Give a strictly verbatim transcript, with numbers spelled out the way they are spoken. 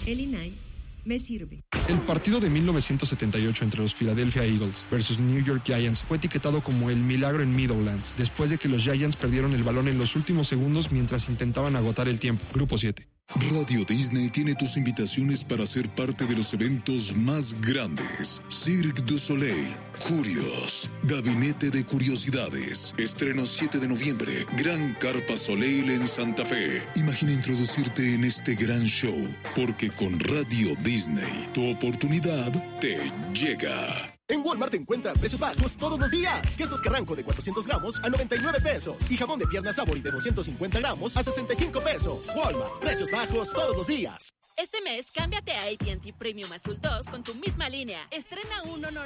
El I N A I me sirve. El partido de mil novecientos setenta y ocho entre los Philadelphia Eagles versus New York Giants fue etiquetado como el milagro en Meadowlands, después de que los Giants perdieron el balón en los últimos segundos mientras intentaban agotar el tiempo. Grupo siete. Radio Disney tiene tus invitaciones para ser parte de los eventos más grandes. Cirque du Soleil, Curios, Gabinete de Curiosidades. Estreno siete de noviembre, Gran Carpa Soleil en Santa Fe. Imagina introducirte en este gran show, porque con Radio Disney, tu oportunidad te llega. En Walmart encuentras precios bajos todos los días. Quesos Carranco de cuatrocientos gramos a noventa y nueve pesos. Y jamón de pierna Sabori de doscientos cincuenta gramos a sesenta y cinco pesos. Walmart, precios bajos todos los días. Este mes, cámbiate a A T and T Premium Azul dos con tu misma línea. Estrena un Honor